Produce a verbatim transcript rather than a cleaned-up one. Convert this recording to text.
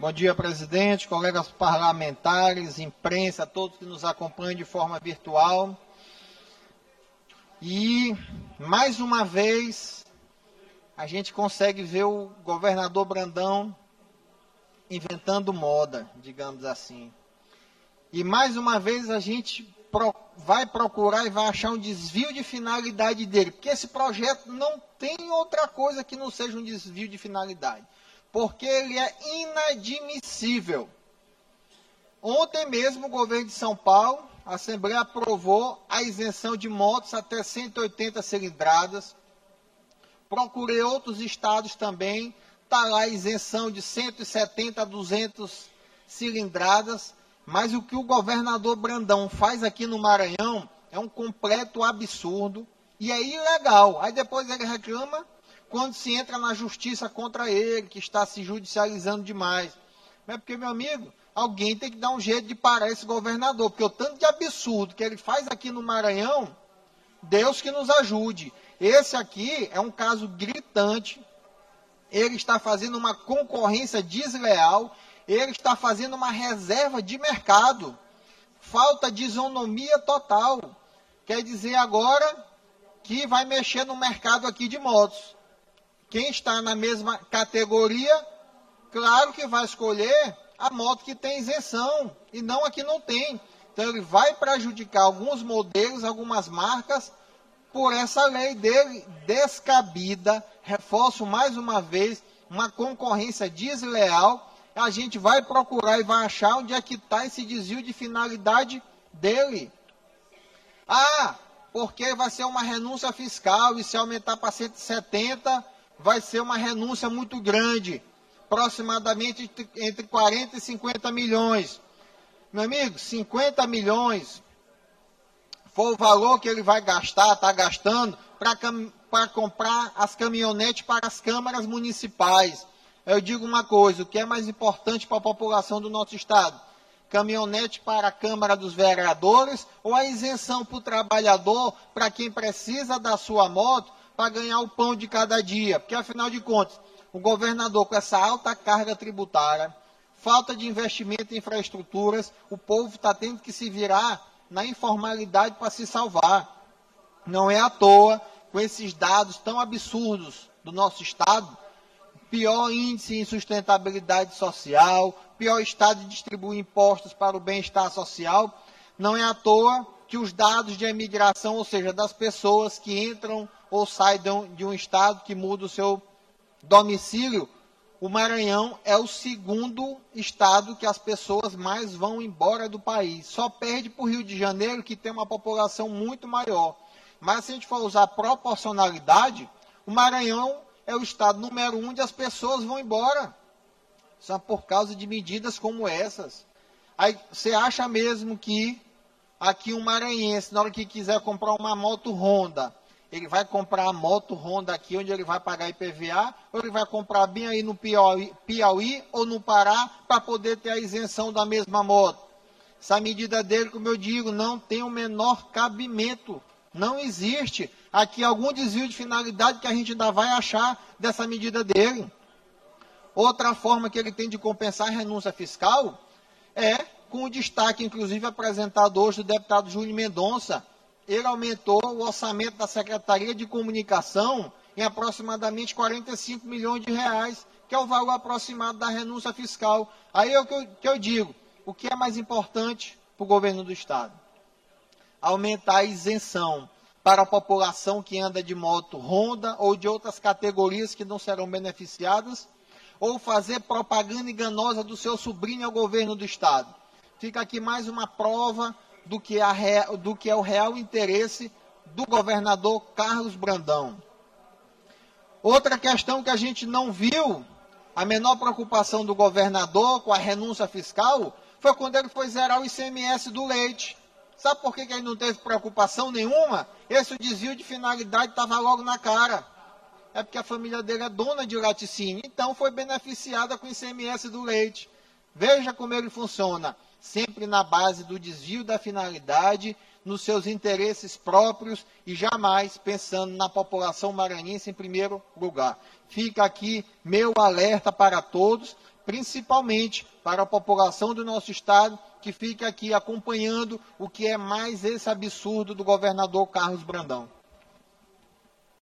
Bom dia, presidente, colegas parlamentares, imprensa, todos que nos acompanham de forma virtual. E, mais uma vez, a gente consegue ver o governador Brandão inventando moda, digamos assim. E, mais uma vez, a gente pro, vai procurar e vai achar um desvio de finalidade dele, porque esse projeto não tem outra coisa que não seja um desvio de finalidade, porque ele é inadmissível. Ontem mesmo, o governo de São Paulo, a Assembleia aprovou a isenção de motos até cento e oitenta cilindradas. Procurei outros estados também, está lá a isenção de cento e setenta a duzentas cilindradas, mas o que o governador Brandão faz aqui no Maranhão é um completo absurdo e é ilegal. Aí depois ele reclama quando se entra na justiça contra ele, que está se judicializando demais. Mas é porque, meu amigo, alguém tem que dar um jeito de parar esse governador, porque o tanto de absurdo que ele faz aqui no Maranhão, Deus que nos ajude. Esse aqui é um caso gritante, ele está fazendo uma concorrência desleal, ele está fazendo uma reserva de mercado, falta de isonomia total. Quer dizer agora que vai mexer no mercado aqui de motos. Quem está na mesma categoria, claro que vai escolher a moto que tem isenção, e não a que não tem. Então ele vai prejudicar alguns modelos, algumas marcas, por essa lei dele descabida. Reforço mais uma vez, uma concorrência desleal. A gente vai procurar e vai achar onde é que está esse desvio de finalidade dele. Ah, porque vai ser uma renúncia fiscal, e se aumentar para cento e setenta, vai ser uma renúncia muito grande, aproximadamente entre quarenta e cinquenta milhões. Meu amigo, cinquenta milhões foi o valor que ele vai gastar, está gastando, para comprar as caminhonetes para as câmaras municipais. Eu digo uma coisa, o que é mais importante para a população do nosso estado? Caminhonete para a Câmara dos Vereadores ou a isenção para o trabalhador, para quem precisa da sua moto, para ganhar o pão de cada dia? Porque, afinal de contas, o governador, com essa alta carga tributária, falta de investimento em infraestruturas, o povo está tendo que se virar na informalidade para se salvar. Não é à toa, com esses dados tão absurdos do nosso estado, pior índice em sustentabilidade social, pior estado de distribuir impostos para o bem-estar social, não é à toa que os dados de imigração, ou seja, das pessoas que entram ou saem de um estado, que muda o seu domicílio, o Maranhão é o segundo estado que as pessoas mais vão embora do país. Só perde para o Rio de Janeiro, que tem uma população muito maior. Mas se a gente for usar proporcionalidade, o Maranhão é o estado número um onde as pessoas vão embora. Só por causa de medidas como essas. Aí você acha mesmo que aqui um maranhense, na hora que quiser comprar uma moto Honda, ele vai comprar a moto Honda aqui, onde ele vai pagar I P V A, ou ele vai comprar bem aí no Piauí, Piauí ou no Pará, para poder ter a isenção da mesma moto? Essa medida dele, como eu digo, não tem o menor cabimento. Não existe aqui algum desvio de finalidade que a gente ainda vai achar dessa medida dele. Outra forma que ele tem de compensar a renúncia fiscal é com o destaque, inclusive, apresentado hoje do deputado Júlio Mendonça. Ele aumentou o orçamento da Secretaria de Comunicação em aproximadamente quarenta e cinco milhões de reais, que é o valor aproximado da renúncia fiscal. Aí é o que eu, que eu digo, o que é mais importante para o governo do estado? Aumentar a isenção para a população que anda de moto Honda ou de outras categorias que não serão beneficiadas, ou fazer propaganda enganosa do seu sobrinho ao governo do estado. Fica aqui mais uma prova do que, a, do que é o real interesse do governador Carlos Brandão. Outra questão que a gente não viu, a menor preocupação do governador com a renúncia fiscal, foi quando ele foi zerar o I C M S do leite. Sabe por que, que ele não teve preocupação nenhuma? Esse desvio de finalidade estava logo na cara. É porque a família dele é dona de laticínio, então foi beneficiada com o I C M S do leite. Veja como ele funciona, sempre na base do desvio da finalidade, nos seus interesses próprios e jamais pensando na população maranhense em primeiro lugar. Fica aqui meu alerta para todos, principalmente para a população do nosso estado, que fica aqui acompanhando o que é mais esse absurdo do governador Carlos Brandão.